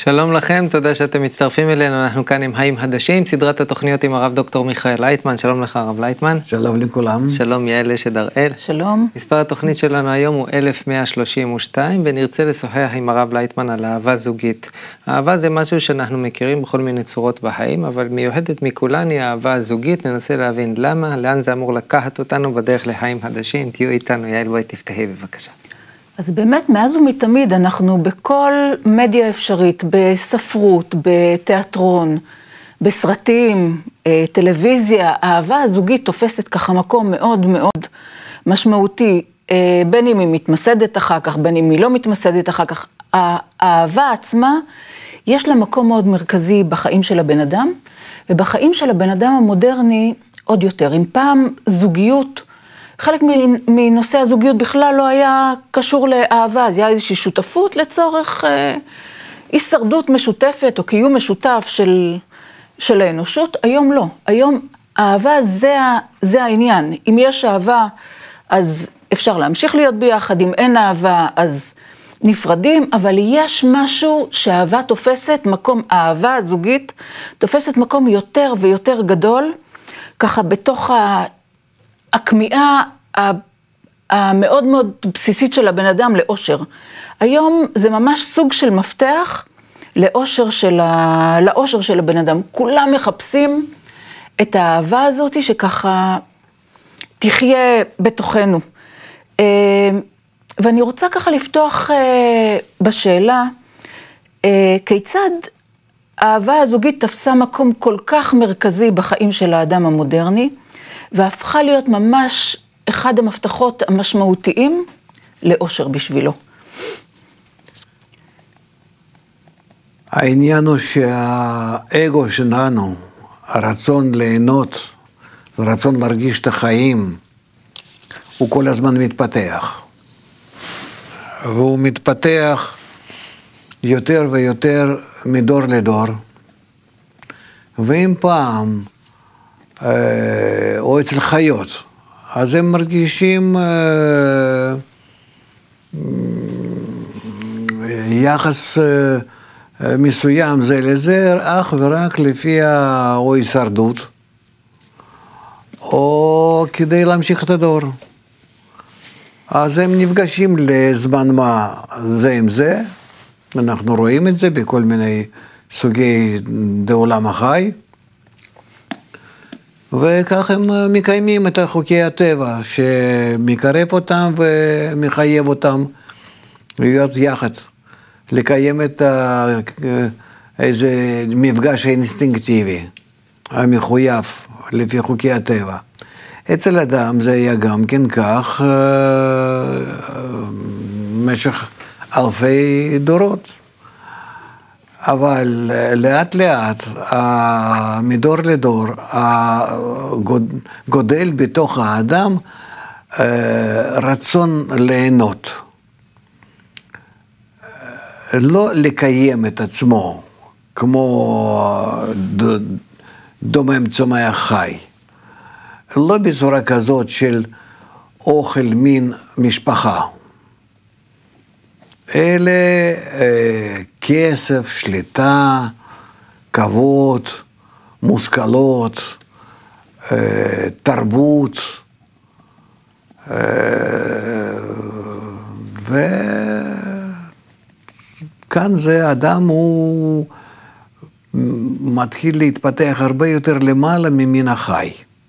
שלום לכם, תודה שאתם מצטרפים אלינו, אנחנו כאן עם חיים חדשים, סדרת התוכניות עם הרב דוקטור מיכאל לייטמן. שלום לך הרב לייטמן. שלום לכולם. שלום יעל אשד הראל. שלום. מספר התוכנית שלנו היום הוא 1132, ונרצה לשוחח עם הרב לייטמן על אהבה זוגית. אהבה זה משהו שאנחנו מכירים בכל מיני צורות בחיים, אבל מיוחדת מכולן היא האהבה הזוגית. ננסה להבין למה, לאן זה אמור לקחת אותנו בדרך לחיים חדשים. תהיו איתנו, יעל, בואי תפתחי בבקשה. אז באמת, מאז ומתמיד אנחנו בכל מדיה אפשרית, בספרות, בתיאטרון, בסרטים, טלוויזיה, האהבה הזוגית תופסת ככה מקום מאוד מאוד משמעותי, בין אם היא מתמסדת אחר כך, בין אם היא לא מתמסדת אחר כך. האהבה עצמה, יש לה מקום מאוד מרכזי בחיים של הבן אדם, ובחיים של הבן אדם המודרני עוד יותר. אם פעם זוגיות, חלק מנושא הזוגיות בכלל לא היה קשור לאהבה, אז היה איזושהי שותפות לצורך הישרדות משותפת או קיום משותף של האנושות. היום לא. היום אהבה זה העניין. אם יש אהבה, אז אפשר להמשיך להיות ביחד. אם אין אהבה, אז נפרדים. אבל יש משהו שהאהבה תופסת, אהבה הזוגית תופסת מקום יותר ויותר גדול, ככה בתוך הכמיהה המאוד מאוד בסיסית של הבן אדם לאושר. היום זה ממש סוג של מפתח לאושר של הבן אדם. כולם מחפשים את האהבה הזאת שככה תחיה בתוכנו. ואני רוצה ככה לפתוח בשאלה, כיצד האהבה הזוגית תפסה מקום כל כך מרכזי בחיים של האדם המודרני, והפכה להיות ממש אחד המפתחות המשמעותיים לאושר בשבילו. העניין הוא שהאגו שלנו, הרצון ליהנות, הרצון להרגיש את החיים, הוא כל הזמן מתפתח. והוא מתפתח יותר ויותר מדור לדור. ואם פעם, או אצל חיות, אז הם מרגישים יחס מסוים זה לזה, אך ורק לפי או הישרדות, או כדי להמשיך את הדור. אז הם נפגשים לזמן מה זה עם זה, אנחנו רואים את זה בכל מיני סוגי בעולם החי, וכך הם מקיימים את חוקי הטבע, שמקרב אותם ומחייב אותם להיות יחד, לקיים את איזה מפגש אינסטינקטיבי, המחויב לפי חוקי הטבע. אצל אדם זה היה גם כן כך במשך אלפי דורות. אבל לאט לאט, מדור לדור, גודל בתוך האדם רצון ליהנות. לא לקיים את עצמו כמו דומם צומח חי. לא בצורה כזאת של אוכל מין משפחה. אלה כסף, שליטה, כבוד, מושכלות, תרבות, וכאן זה אדם הוא מתחיל להתפתח הרבה יותר למעלה ממין החי.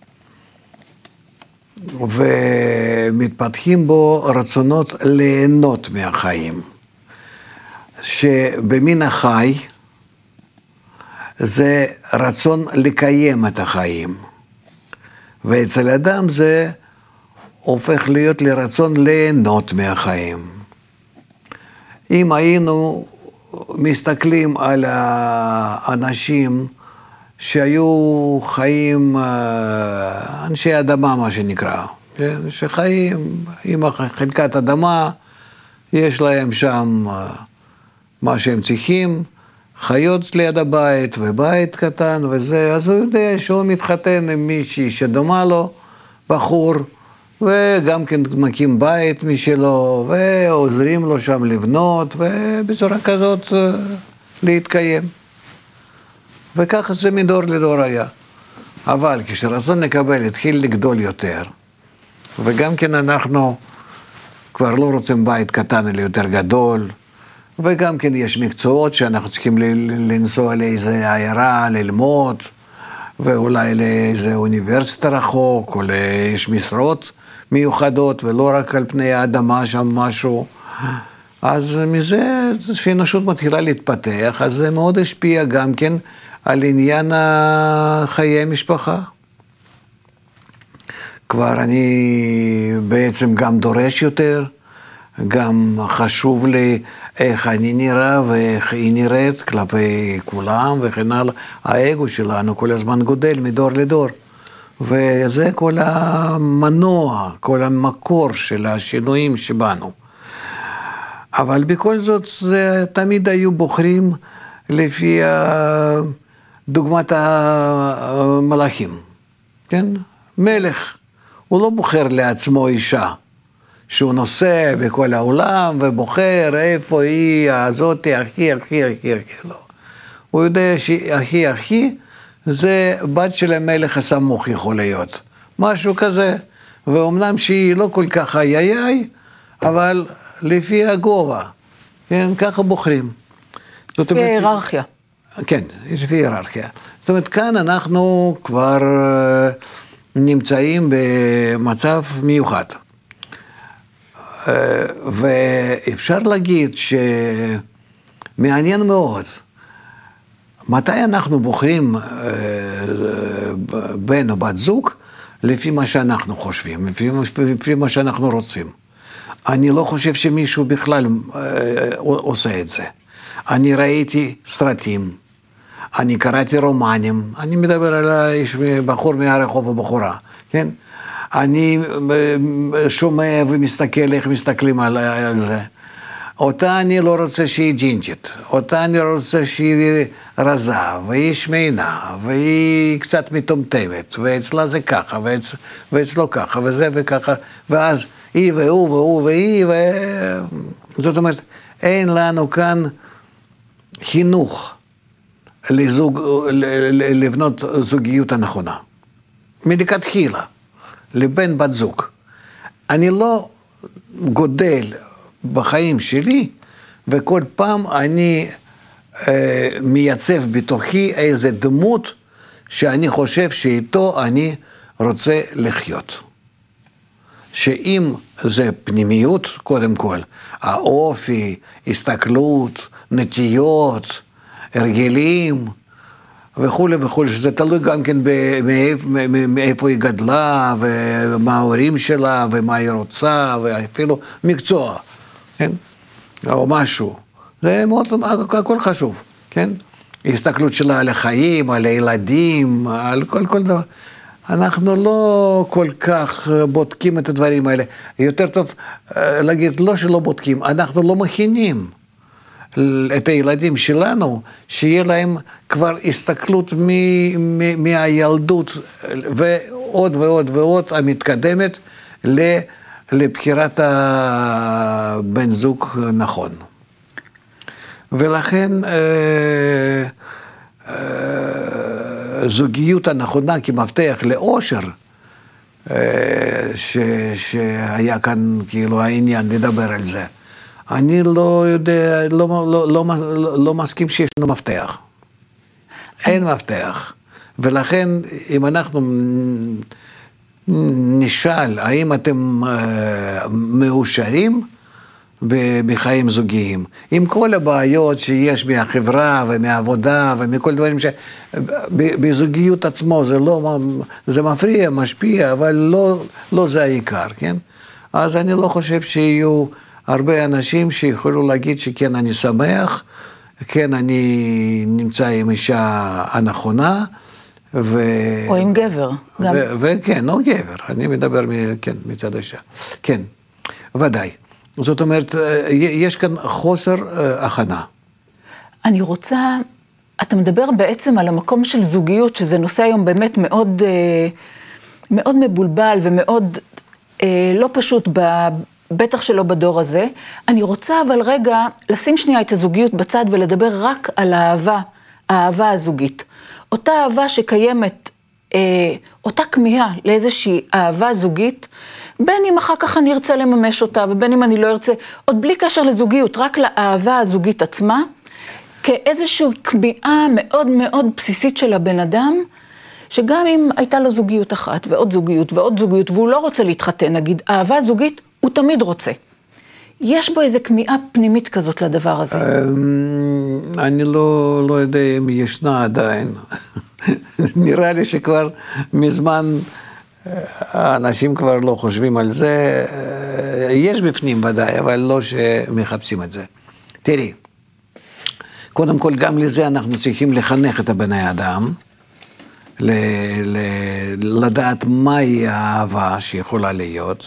ומתפתחים בו רצונות ליהנות מהחיים. שבמין החי זה רצון לקיים את החיים. ואצל אדם זה הופך להיות לרצון ליהנות מהחיים. אם היינו מסתכלים על האנשים שהיו חיים, אנשי אדמה מה שנקרא, שחיים עם חלקת אדמה, יש להם שם מה שהם צריכים, חיות ליד הבית ובית קטן וזה, אז הוא יודע שהוא מתחתן עם מישהי שדומה לו, בחור, וגם כן מקים בית משלו, ועוזרים לו שם לבנות, ובצורה כזאת להתקיים. וככה זה מדור לדור היה. אבל כשרצון לקבל התחיל לגדול יותר, וגם כן אנחנו כבר לא רוצים בית קטן אלא יותר גדול, וגם כן יש מקצועות שאנחנו צריכים לנסוע לאיזה עיירה, ללמוד, ואולי לאיזה אוניברסיטה רחוק, או יש משרות מיוחדות, ולא רק על פני האדמה שם משהו. אז מזה שהאנושות מתחילה להתפתח, אז זה מאוד השפיע גם כן על עניין חיי המשפחה. כבר אני בעצם גם דורש יותר, גם חשוב לי איך אני נראה ואיך היא נראית כלפי כולם וכן הלאה. האגו שלנו כל הזמן גודל מדור לדור. וזה כל המנוע, כל המקור של השינויים שבנו. אבל בכל זאת זה תמיד היו בוחרים לפי דוגמת המלאכים. כן? מלך, הוא לא בוחר לעצמו אישה. שהוא נוסע בכל העולם ובוחר איפה היא הזאת, הכי, לא. הוא יודע שהכי, זה בת של המלך הסמוך יכול להיות. משהו כזה, ואומנם שהיא לא כל כך איי, אבל לפי הגובה, כן, ככה בוחרים. לפי היררכיה. כן, לפי היררכיה. זאת אומרת, כאן אנחנו כבר נמצאים במצב מיוחד. ואפשר להגיד שמעניין מאוד, מתי אנחנו בוחרים בן או בת זוג, לפי מה שאנחנו חושבים, לפי מה שאנחנו רוצים. אני לא חושב שמישהו בכלל עושה את זה. אני ראיתי סרטים, אני קראתי רומנים, אני מדבר על בחור מהרחוב או בחורה, כן? אני שומע ומסתכל איך מסתכלים על זה. אותה אני לא רוצה שהיא ג'ינג'ית, אותה אני רוצה שהיא רזה, והיא שמנה, והיא קצת מטומטמת, ואצלה זה ככה, ואצלו ככה, וזה וככה, ואז היא והוא והוא והיא, זאת אומרת, אין לנו כאן חינוך לבנות זוגיות הנכונה. מלכתחילה. לבן בת זוג. אני לא גודל בחיים שלי, וכל פעם אני מייצב בתוכי איזה דמות שאני חושב שאיתו אני רוצה לחיות. שאם זה פנימיות, קודם כל, האופי, הסתכלות, נטיות, הרגלים, וכולי וכולי, שזה תלוי גם כן מאיפה היא גדלה, ומה ההורים שלה, ומה היא רוצה, ואפילו מקצוע, כן? או משהו. זה מאוד, הכל חשוב, כן? ההסתכלות שלה על החיים, על הילדים, על כל דבר. אנחנו לא כל כך בודקים את הדברים האלה. יותר טוב להגיד, לא שלא בודקים, אנחנו לא מכינים. את הילדים שלנו, שיהיה להם כבר הסתכלות מהילדות ועוד ועוד ועוד המתקדמת לבחירת הבן זוג נכון. ולכן זוגיות הנכונה כמפתח לאושר, שהיה כאן כאילו העניין לדבר על זה. אני לא יודע, לא מסכים שיש לנו מפתח. אין מפתח. ולכן, אם אנחנו נשאל, האם אתם מאושרים בחיים זוגיים, עם כל הבעיות שיש מהחברה ומהעבודה ומכל דברים בזוגיות עצמו, זה מפריע, משפיע, אבל לא זה העיקר, כן? אז אני לא חושב שיהיו הרבה אנשים שיכולו להגיד שכן אני שמח, כן אני נמצא עם אישה הנכונה, או עם גבר. וכן, או גבר, אני מדבר מצד אישה. כן, ודאי. זאת אומרת, יש כאן חוסר הכנה. אני רוצה, אתה מדבר בעצם על המקום של זוגיות, שזה נושא היום באמת מאוד, מאוד מבולבל ומאוד לא פשוט בטח שלא בדור הזה. אני רוצה אבל רגע לשים שנייה את הזוגיות בצד ולדבר רק על האהבה הזוגית. אותה אהבה שקיימת, אותה כמיהה לאיזושהי אהבה זוגית, בין אם אחר כך אני ארצה לממש אותה, ובין אם אני לא ארצה, עוד בלי קשר לזוגיות, רק לאהבה הזוגית עצמה, כאיזושהי כמיהה מאוד מאוד בסיסית של הבן אדם, שגם אם הייתה לו זוגיות אחת, ועוד זוגיות, ועוד זוגיות, והוא לא רוצה להתחתן, נגיד, אהבה זוגית, הוא תמיד רוצה. יש בו איזו כמיהה פנימית כזאת לדבר הזה. אני לא יודע אם ישנה עדיין. נראה לי שכבר מזמן האנשים כבר לא חושבים על זה. יש בפנים ודאי, אבל לא שמחפשים את זה. תראי, קודם כל גם לזה אנחנו צריכים לחנך את הבני אדם, לדעת מהי האהבה שיכולה להיות.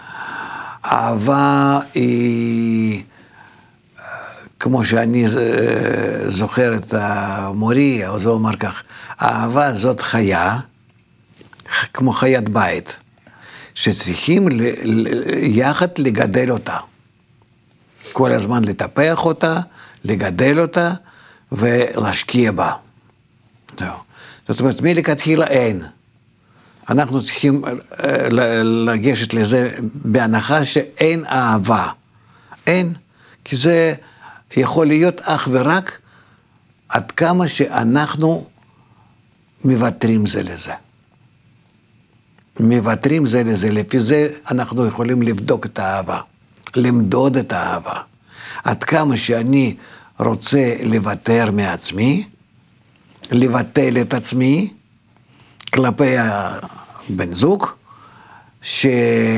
אהבה היא, כמו שאני זוכר את המורי, אז הוא אומר כך, האהבה זאת חיה, כמו חיית בית, שצריכים יחד לגדל אותה. כל הזמן לטפח אותה, לגדל אותה ולהשקיע בה. זאת אומרת, מלכתחילה אין. אנחנו צריכים לגשת לזה בהנחה שאין אהבה. אין, כי זה יכול להיות אך ורק עד כמה שאנחנו מוותרים זה לזה. מוותרים זה לזה, לפי זה אנחנו יכולים לבדוק את האהבה, למדוד את האהבה. עד כמה שאני רוצה לוותר מעצמי, לבטל את עצמי, כלפי הבן זוג, שהוא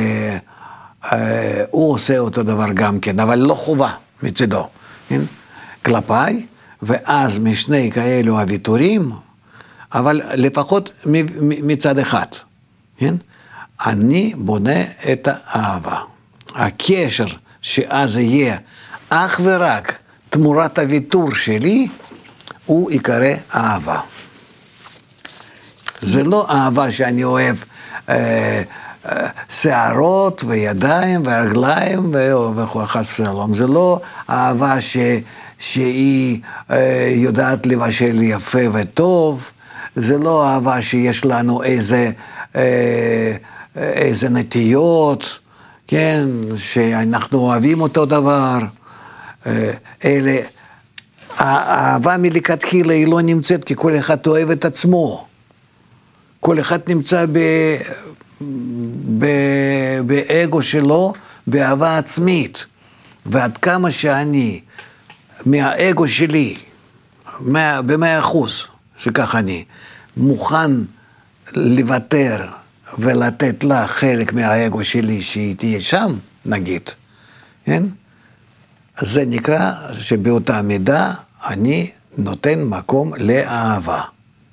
עושה אותו דבר גם כן, אבל לא חובה מצדו, כן? כלפיי, ואז משני כאלו הוויתורים, אבל לפחות מצד אחד, כן? אני בונה את האהבה. הקשר שאז יהיה אך ורק תמורת הוויתור שלי, הוא יקרא אהבה. זה לא אהבה שאני אוהב שערות וידיים ורגליים וחס ושלום. זה לא אהבה שהיא יודעת לבשל יפה וטוב. זה לא אהבה שיש לנו איזה נטיות, כן, שאנחנו אוהבים אותו דבר. אלה, האהבה מלכתחילה היא לא נמצאת, כי כל אחד אוהב את עצמו. כל אחד נמצא באגו שלו, באהבה עצמית. ועד כמה שאני, מהאגו שלי, ב100%, שכך אני, מוכן לוותר ולתת לה חלק מהאגו שלי שהיא תהיה שם, נגיד, כן? אז זה נקרא שבאותה מידה אני נותן מקום לאהבה.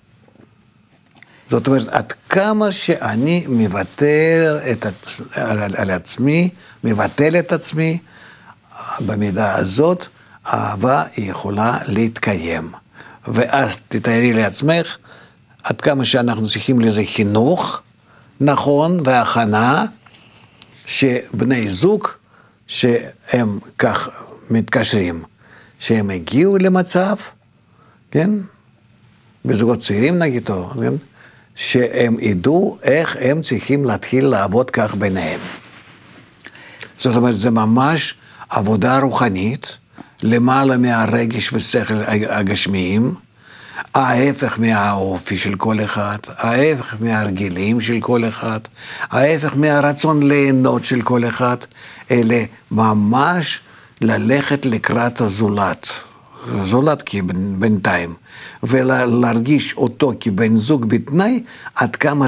זאת אומרת, עד כמה שאני מוותר על עצמי, מבטל את עצמי, במידה הזאת, האהבה יכולה להתקיים. ואז תתארי לעצמך, עד כמה שאנחנו צריכים לזה חינוך, נכון, והכנה, שבני זוג, שהם כך מתקשרים, שהם הגיעו למצב, כן? בזוגות צעירים נגיד, כן? שהם ידעו איך הם צריכים להתחיל לעבוד כך ביניהם. זאת אומרת, זה ממש עבודה רוחנית, למעלה מהרגש ושכל הגשמיים, ההפך מהאופי של כל אחד, ההפך מהרגילים של כל אחד, ההפך מהרצון ליהנות של כל אחד, אלה ממש ללכת לקראת הזולת. זולת כבינתיים, ולהרגיש אותו כבן זוג בתנאי, עד כמה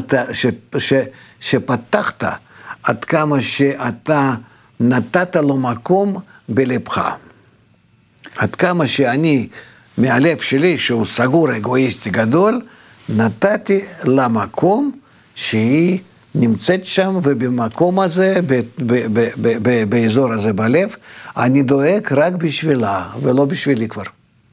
שפתחת, עד כמה שאתה נתת לו מקום בלבך. עד כמה שאני, מהלב שלי, שהוא סגור אגואיסטי גדול, נתתי למקום שהיא נמצאת שם, ובמקום הזה, באזור הזה בלב, אני דואג רק בשבילה, ולא בשבילי כבר.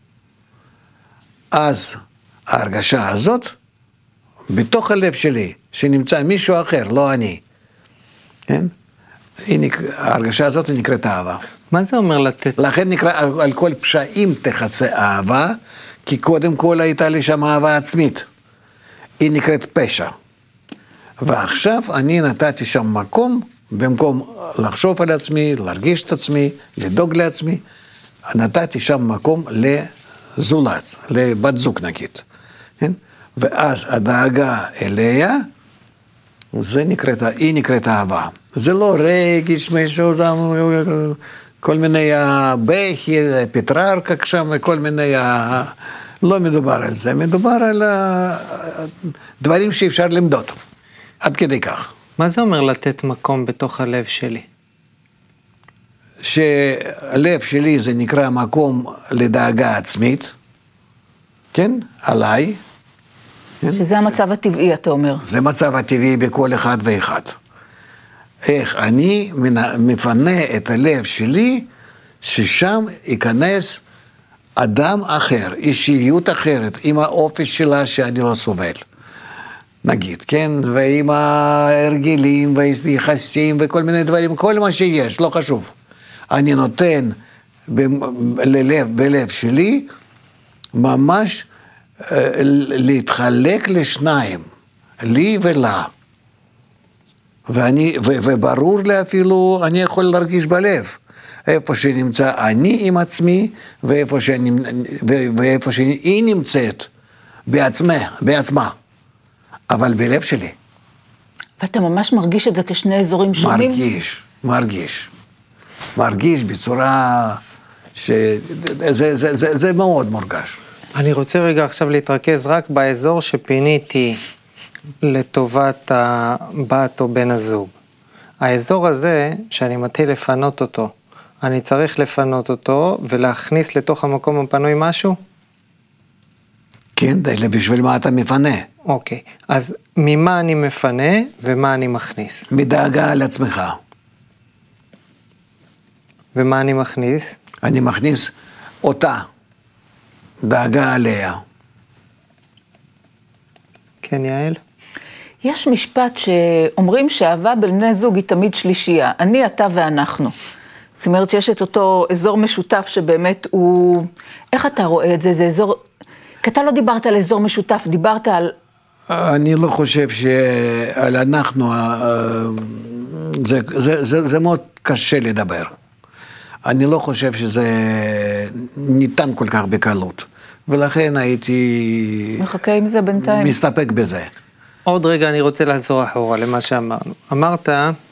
אז ההרגשה הזאת, בתוך הלב שלי, שנמצא מישהו אחר, לא אני, כן? ההרגשה הזאת נקראת אהבה. מה זה אומר לתת? לכן נקרא על כל פשעים תכסה אהבה, כי קודם כל הייתה לי שם אהבה עצמית. היא נקראת פשע. ועכשיו אני נתתי שם מקום, במקום לחשוב על עצמי, להרגיש את עצמי, לדאוג לעצמי, נתתי שם מקום לזולת, לבת זוג נגיד. כן? ואז הדאגה אליה, היא נקראת אהבה. זה לא רגש, משהו, כל מיני בכי, פטררקה שם, כל מיני, לא מדובר על זה, מדובר על דברים שאפשר למדוד, עד כדי כך. מה זה אומר לתת מקום בתוך הלב שלי? שהלב שלי זה נקרא מקום לדאגה עצמית, כן, עליי. שזה המצב הטבעי, אתה אומר. זה מצב הטבעי בכל אחד ואחד. איך אני מפנה את הלב שלי, ששם ייכנס אדם אחר, אישיות אחרת, עם האופי שלה שאני לא סובל. נגיד, כן? ועם ההרגלים והיחסים וכל מיני דברים, כל מה שיש, לא חשוב. אני נותן בלב שלי ממש להתחלק לשניים, לי ולה. וברור לי אפילו, אני יכול להרגיש בלב, איפה שנמצא אני עם עצמי, ואיפה שהיא נמצאת בעצמה, אבל בלב שלי. ואתה ממש מרגיש את זה כשני אזורים שונים? מרגיש בצורה שזה מאוד מורגש. אני רוצה רגע עכשיו להתרכז רק באזור שפיניתי לטובת הבת או בן הזוג. האזור הזה, שאני מתחיל לפנות אותו, אני צריך לפנות אותו ולהכניס לתוך המקום הפנוי משהו? כן, בשביל מה אתה מפנה? אוקיי, אז ממה אני מפנה ומה אני מכניס? מדאגה על עצמך. ומה אני מכניס? אני מכניס אותה, דאגה עליה. כן, יעל? יש משפט שאומרים שאהבה בין בני זוג היא תמיד שלישייה, אני, אתה ואנחנו. זאת אומרת שיש את אותו אזור משותף שבאמת הוא, איך אתה רואה את זה? זה אזור, כי אתה לא דיברת על אזור משותף, דיברת על... אני לא חושב שעל אנחנו, זה מאוד קשה לדבר. אני לא חושב שזה ניתן כל כך בקלות, ולכן הייתי... מחכה עם זה בינתיים. מסתפק בזה. עוד רגע אני רוצה לחזור אחורה למה שאמרנו. אמרת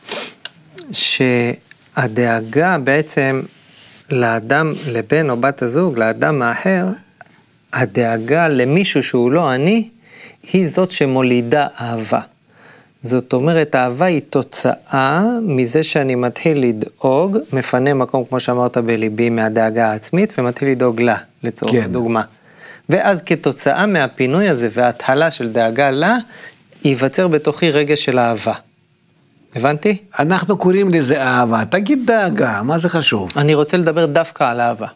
שהדאגה בעצם לאדם, לבן או בת הזוג, לאדם האחר, הדאגה למישהו שהוא לא אני, היא זאת שמולידה אהבה. זאת אומרת, האהבה היא תוצאה מזה שאני מתחיל לדאוג, מפנה מקום, כמו שאמרת בליבי, מהדאגה העצמית, ומתחיל לדאוג לה, לצורך דוגמה. ואז כתוצאה מהפינוי הזה וההתחלה של דאגה לה, ייווצר בתוכי רגע של אהבה. הבנתי? אנחנו קוראים לזה אהבה. תגיד דאגה, מה זה חשוב? אני רוצה לדבר דווקא על אהבה.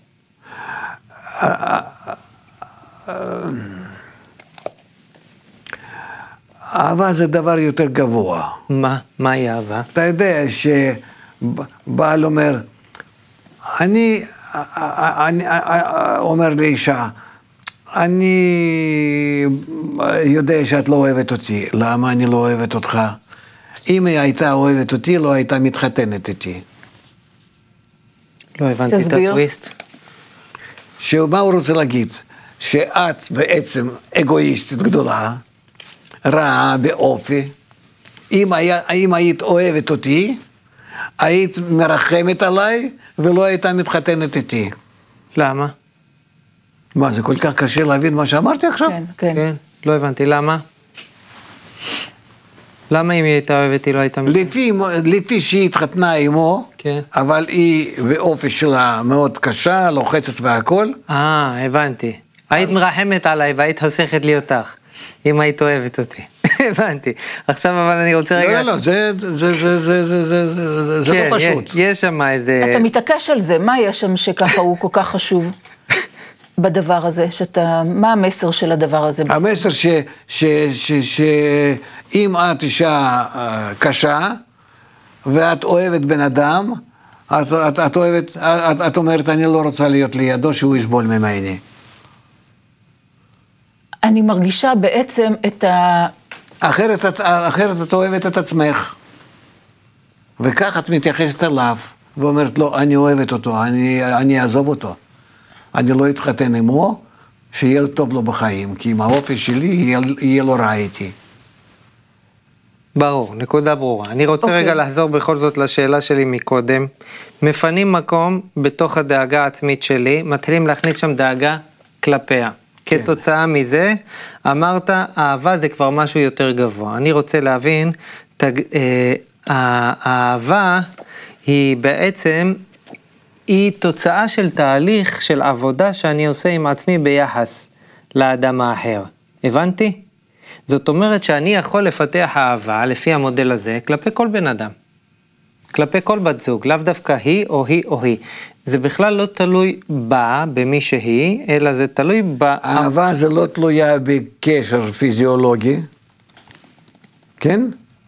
אהבה זה דבר יותר גבוה. מה היא אהבה? אתה יודע שבעל אומר, אני אומר לאישה, אני יודע שאת לא אוהבת אותי. למה אני לא אוהבת אותך? אם היא הייתה אוהבת אותי, לא הייתה מתחתנת איתי. לא הבנתי את הטוויסט. שמה הוא רוצה להגיד? שאת בעצם אגואיסטית גדולה, רעה באופי. אם היית אוהבת אותי, היית מרחמת עליי, ולא הייתה מתחתנת איתי. למה? מה, זה כל כך קשה להבין מה שאמרתי עכשיו? כן, לא הבנתי, למה? למה אם היא הייתה אוהבת, היא לא הייתה מתחתנת? לפי שהיא התחתנה עמו, אבל היא באופי שלה מאוד קשה, לוחצת והכל. הבנתי. היית מרחמת עליי והיית חוסכת לי אותך, אם היית אוהבת אותי. הבנתי. עכשיו אבל אני רוצה רגע... לא, זה לא פשוט. יש שם איזה... אתה מתעקש על זה, מה יש שם שככה הוא כל כך חשוב בדבר הזה? מה המסר של הדבר הזה? המסר שאם את אישה קשה, ואת אוהבת בן אדם, את אומרת, אני לא רוצה להיות לידו שהוא יסבול ממני. אני מרגישה בעצם את אחרת את אוהבת את עצמך. וכך את מתייחסת אליו, ואומרת לו, אני אוהבת אותו, אני אעזוב אותו. אני לא אתחתן עמו, שיהיה טוב לו בחיים, כי עם האופי שלי יהיה לו רע איתי. ברור, נקודה ברורה. אני רוצה רגע לחזור בכל זאת לשאלה שלי מקודם. מפנים מקום בתוך הדאגה העצמית שלי, מתחילים להכניס שם דאגה כלפיה. כתוצאה מזה, אמרת, אהבה זה כבר משהו יותר גבוה. אני רוצה להבין, האהבה היא בעצם, היא תוצאה של תהליך של עבודה שאני עושה עם עצמי ביחס לאדם האחר. הבנתי? זאת אומרת שאני יכול לפתח אהבה לפי המודל הזה כלפי כל בן אדם. כלפי כל בת זוג, לאו דווקא היא או היא או היא. זה בכלל לא תלוי בה, במי שהיא, אלא זה תלוי אהבה זה לא תלויה בקשר פיזיולוגי, כן?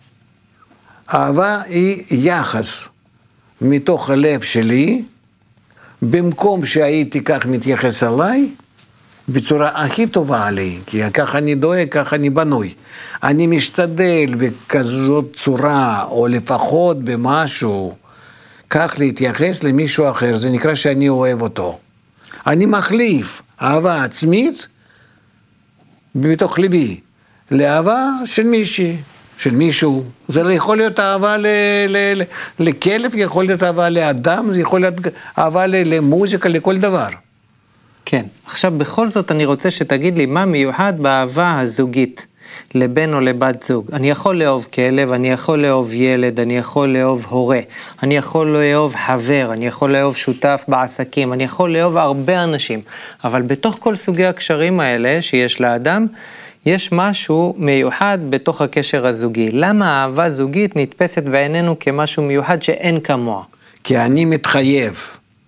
אהבה היא יחס מתוך הלב שלי, במקום שהייתי כך מתייחס אליי, בצורה הכי טובה עלי, כי כך אני דואג, כך אני בנוי. אני משתדל בכזאת צורה, או לפחות במשהו, כך להתייחס למישהו אחר, זה נקרא שאני אוהב אותו. אני מחליף אהבה עצמית, בתוך ליבי, לאהבה של מישהי, של מישהו. זה יכול להיות אהבה לכלב, יכול להיות אהבה לאדם, זה יכול להיות אהבה למוזיקה, לכל דבר. כן, עכשיו בכל זאת אני רוצה שתגיד לי מה מיוחד באהבה הזוגית לבן או לבת זוג. אני יכול לאהוב כלב, אני יכול לאהוב ילד, אני יכול לאהוב הורה, אני יכול לאהוב חבר, אני יכול לאהוב שותף בעסקים, אני יכול לאהוב הרבה אנשים, אבל בתוך כל סוגי הקשרים האלה שיש לאדם, יש משהו מיוחד בתוך הקשר הזוגי. למה אהבה זוגית נתפסת בעינינו כמשהו מיוחד שאין כמוה? כי אני מתחייב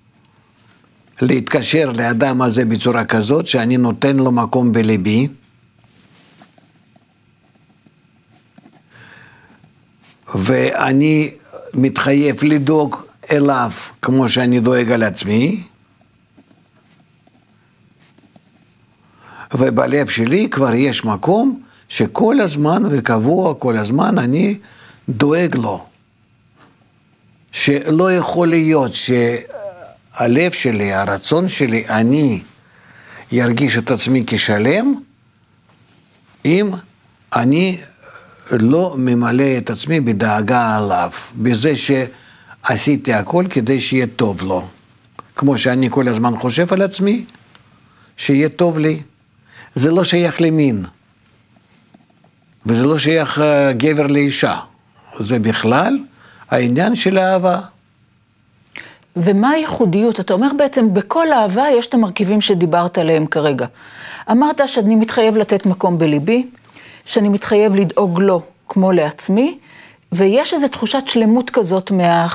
להתקשר לאדם הזה בצורה כזאת, שאני נותן לו מקום בלבי, ואני מתחייב לדאוג אליו כמו שאני דואג על עצמי, ובלב שלי כבר יש מקום שכל הזמן וקבוע, כל הזמן אני דואג לו. שלא יכול להיות שהלב שלי, הרצון שלי, אני ירגיש את עצמי כשלם, אם אני לא ממלא את עצמי בדאגה עליו, בזה שעשיתי הכל כדי שיהיה טוב לו. כמו שאני כל הזמן חושב על עצמי, שיהיה טוב לי. זה לא שייך למין, וזה לא שייך גבר לאישה. זה בכלל העניין של האהבה. ומה הייחודיות? אתה אומר בעצם בכל אהבה יש את המרכיבים שדיברת עליהם כרגע. אמרת שאני מתחייב לתת מקום בליבי, שאני מתחייב לדאוג לו כמו לעצמי, ויש איזו תחושת שלמות כזאת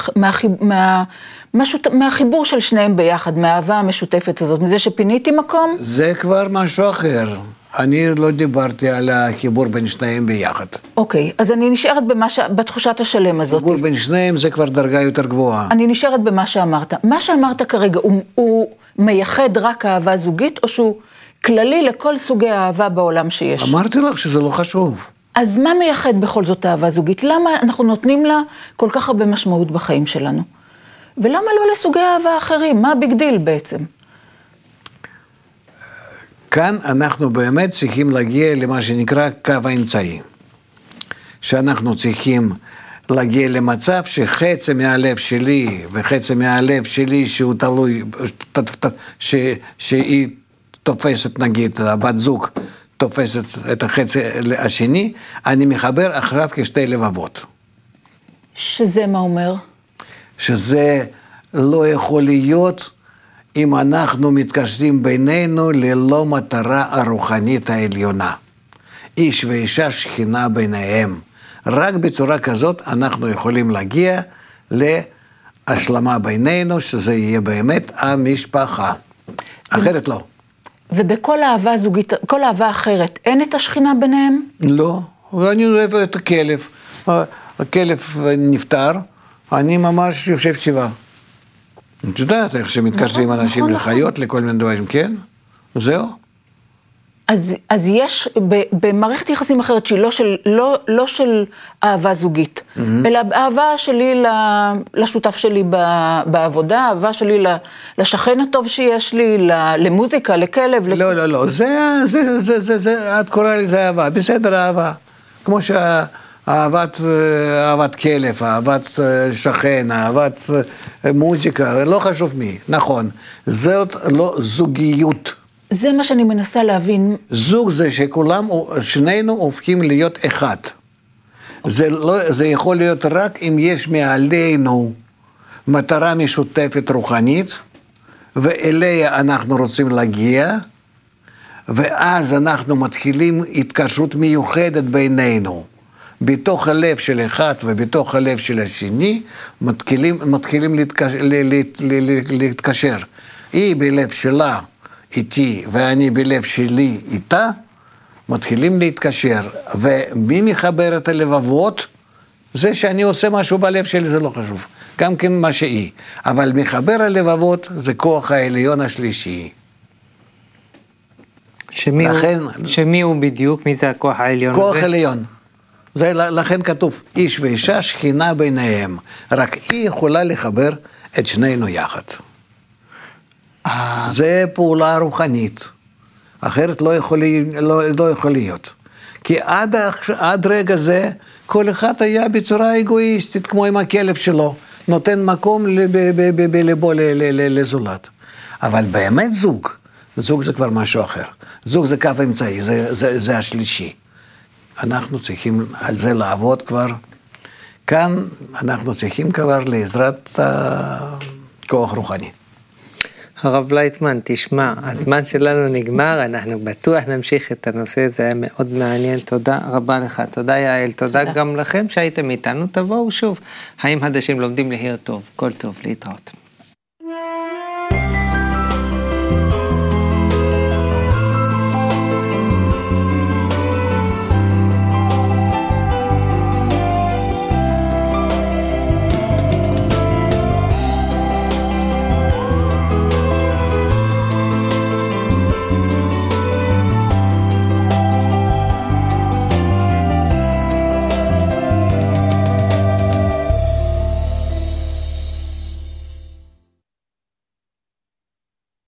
מהחיבור של שניהם ביחד, מהאהבה המשותפת הזאת, מזה שפיניתי מקום. זה כבר משהו אחר. אני לא דיברתי על החיבור בין שניהם ביחד. אוקיי, אז אני נשארת בתחושת השלם הזאת. חיבור בין שניהם זה כבר דרגה יותר גבוהה. אני נשארת במה שאמרת. מה שאמרת כרגע, הוא מייחד רק אהבה זוגית, או שהוא כללי לכל סוגי האהבה בעולם שיש? אמרתי לך שזה לא חשוב. אז מה מייחד בכל זאת אהבה זוגית? למה אנחנו נותנים לה כל כך הרבה משמעות בחיים שלנו? ולמה לא לסוגי אהבה אחרים? מה הביג דיל בעצם? כאן אנחנו באמת צריכים להגיע למה שנקרא קו האמצעי. שאנחנו צריכים להגיע למצב שחצי מהלב שלי וחצי מהלב שלי שהוא תלוי, שהיא תופסת נגיד, הבת זוג תופסת את החצי השני, אני מחבר אחריו כשתי לבבות. שזה מה אומר? שזה לא יכול להיות אם אנחנו מתקשרים בינינו ללא מטרה הרוחנית העליונה. איש ואישה שכינה ביניהם. רק בצורה כזאת אנחנו יכולים להגיע להשלמה בינינו, שזה יהיה באמת המשפחה. אחרת לא. ובכל אהבה זוגית, כל אהבה אחרת, אין את השכינה ביניהם? לא, ואני אוהב את הכלב. הכלב נפטר, אני ממש יושב שבעה. את יודעת איך שמתקשרים אנשים לחיות, לכל מיני דברים, כן? זהו. אז יש במערכת יחסים אחרת שהיא לא של אהבה זוגית, אלא אהבה שלי לשותף שלי בעבודה, אהבה שלי לשכן הטוב שיש לי, למוזיקה, לכלב. לא, זה, את קוראה לזה אהבה, בסדר אהבה. כמו אהבת כלב, אהבת שכן, אהבת מוזיקה, לא חשוב מי, נכון. זאת לא זוגיות. זה מה שאני מנסה להבין. זוג זה שנינו הופכים להיות אחד. זה יכול להיות רק אם יש מעלינו מטרה משותפת רוחנית, ואליה אנחנו רוצים להגיע, ואז אנחנו מתחילים התקשרות מיוחדת בינינו. בתוך הלב של אחד ובתוך הלב של השני, מתחילים להתקשר. היא בלב שלה איתי ואני בלב שלי איתה, מתחילים להתקשר. ומי מחבר את הלבבות? זה שאני עושה משהו בלב שלי זה לא חשוב. גם כן מה שהיא. אבל מחבר הלבבות זה כוח העליון השלישי. שמי הוא בדיוק? מי זה הכוח העליון הזה? כוח עליון. לכן כתוב, איש ואישה שכינה ביניהם, רק היא יכולה לחבר את שנינו יחד. זה פעולה רוחנית, אחרת לא יכול להיות. כי עד רגע זה, כל אחד היה בצורה אגואיסטית, כמו עם הכלב שלו, נותן מקום בלבו לזולת. אבל באמת זוג זה כבר משהו אחר. זוג זה קו אמצעי, זה השלישי. אנחנו צריכים על זה לעבוד כבר. כאן אנחנו צריכים כבר לעזרת כוח רוחני. הרב לייטמן, תשמע, הזמן שלנו נגמר, אנחנו בטוח נמשיך את הנושא, זה היה מאוד מעניין, תודה רבה לך, תודה יעל, תודה גם לכם שהייתם איתנו, תבואו שוב. חיים חדשים לומדים להיר טוב, כל טוב, להתראות.